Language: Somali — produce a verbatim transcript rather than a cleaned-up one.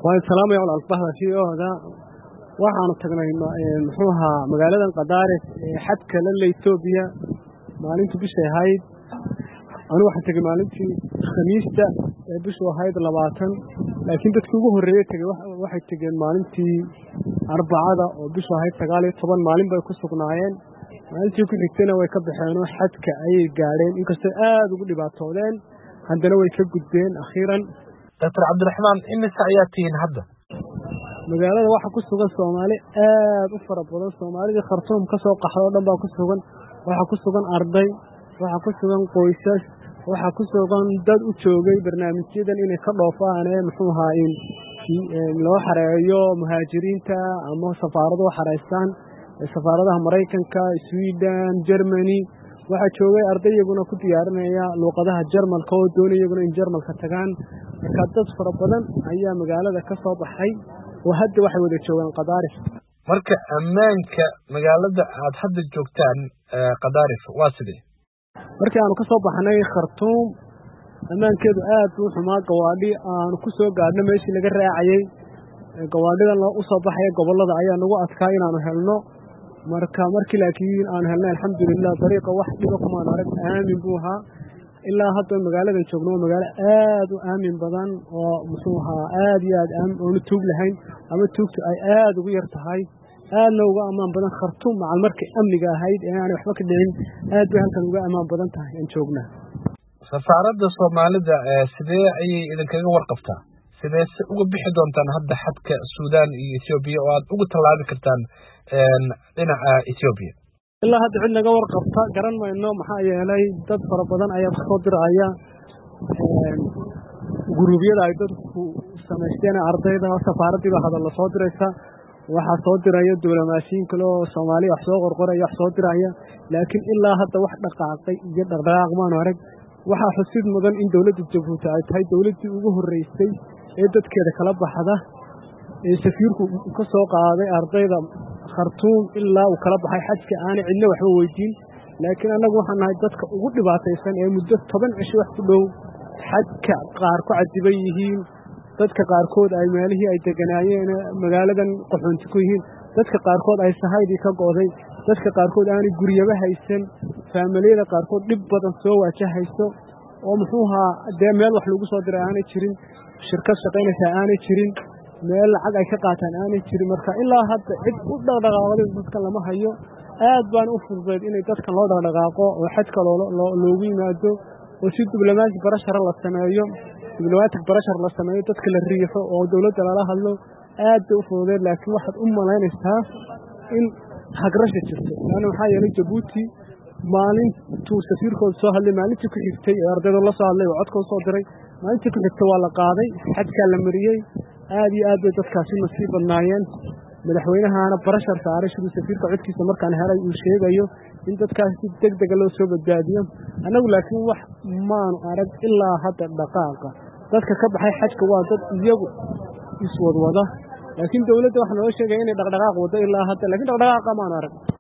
waan salaamay walaal bahda C E O-da waxaanu tagnay muxuu ahaa magaaladan Qadaaris ee xadka la Itoobiya maalintii bishii ahayd anigu waxaan tagay maalintii Khamiista ee bishii ahayd labaatan laakiin dadkii ugu horeeyay tagay waxay tageen maalintii Arbacada oo bishii ahayd sagaal iyo toban maalin bay ku sugnaayeen maalintii ku xigtayna way ka baxeen oo xadka ayay gaareen inkastoo aad ugu dhibaatoodeen haddana way ka gudbeen akhiiran Doctor Cabdiraxmaan imisa ayaa tihiin hadda magaalada waxa ku sugan Soomaali aad u fara badan Soomaalida Khartoum ka soo qaxdo dhan baa ku sugan waxa ku sugan arday waxa ku sugan qoysas waxa ku sugan dad u joogay barnaamijyadan inay ka dhoofaan ee muxuu ahaa in loo xareeyo muhaajiriinta ama safaarado xareystaan safaaradaha Mareykanka Sweden Germany waxa joogay ardayaguna ku diyaarinaya luqadaha Jarmalka oo doonayaguna in Jarmalka tagaan marka dad fara badan ayaa magaalada ka soo baxay oo hadda waxay wada joogaan Qadaaris marka ammaanka magaalada aad hadda joogtaan Qadaaris waa sidee markii aanu ka soo baxnay Khartoum ammaankeedu aad u xumaa gawaadhi aanu ku soo gaadhnay meeshii laga raacayay gawaadhidan loo soo baxay gobolada ayaa nagu adkaa inaanu helno marka markii laakiin aan helnay alxamdulillah dariiqa wax dhiba kuma arag aamin buu ahaa ilaa hadda magaalada joogno magaalo aad u aamin badan oo muxuu ahaa aad iyo aad aamin oo tuug lahayn ama tuugtu ay aad ugu yar tahay aadna uga amaan badan Khartoum macal markii amniga ahayd ee aan waxba ka dhicin aad bay halkan uga amaan badan tahay aan joognaa safaaradda Soomaalida sidee ayay idinkaga warqabtaa sidee uga bixi doontaan hadda xadka Suudaan iyo Itoobiya oo aad ugu tallaabi kartaan dhinaca Itoobiya ilaa hadda cid naga warqabta garan mayno maxaa yeelay dad fara badan ayaa soo diraya guruubyada ay dadku sameysteen ardayda safaaraddii baa hadal la soo diraysa waxa soo diraya diblomaasiyiin kale oo Soomaali wax soo qorqoraya wax soo diraya laakiin ilaa hadda wax dhaqaaqay iyo dhaqdhaqaaq ma arag waxa xusid mudan in dawladda Jabuuti ay tahay dawladdii ugu horeysay ee dadkeeda kala baxda ee safiirku ka soo qaaday ardayda Khartoum ilaa uu kala baxay xadka aan cidna waxba weydiin laakiin anagu waxaan nahay dadka ugu dhibaataysan ee muddo toban cisho wax ku dhow xadka qaar ku cadiban yihiin dadka qaarkood ay meelihii ay deganaayeen magaaladan qaxoonti ku yihiin dadka qaarkood ay sahaydii ka go'day dadka qaarkood aan guriyaba haysan faamiliyada qaarkood dhib badan soo wajahayso oo muxuu ahaa dee meel wax lagu soo diray aanay jirin shirkad shaqaynaysa aanay jirin meel lacag ay ka qaataan aanay jirin marka ilaa hadda cid u dhaqdhaqaaqday dadka lama hayo aad baan u fududeed inay dadka loo dhaqdhaqaaqo oo xadka loogu yimaado oo si diblomaasi barashar la sameeyo diblomaasi barashar la sameeyo dadka la riixo oo dawladda lala hadlo aad bay u fududeed laakiin waxaad u malaynaysaa in hagrasha jirto laana waxaa yeelay Jabuuti maalintuu safiirkooda soo hadlay maalintii ku xigtay ee ardayda la soo hadlay oo codkooda soo diray maalintii ku xigtay waa la qaaday xadka la mariyay aad iyo aad bay dadkaasi nasiib badnaayeen madaxweynahana barashar saaray sidoo safiirka codkiisa markaan helay uu sheegayo in dadkaasi degdeg loo soo badbaadiyo anagu laakiin wax maan arag ilaa hadda dhaqaaqa dadka ka baxay xadka waa dad iyagu iswadwada laakiin dawladda waxa loo sheegay inay dhaqdhaqaaq wado ilaa hadda laakiin dhaqdhaqaaqa maan arag